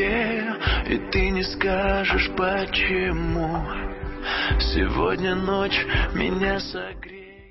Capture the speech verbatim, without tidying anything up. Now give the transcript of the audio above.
тебе, и ты не скажешь почему. Сегодня ночь меня согреет.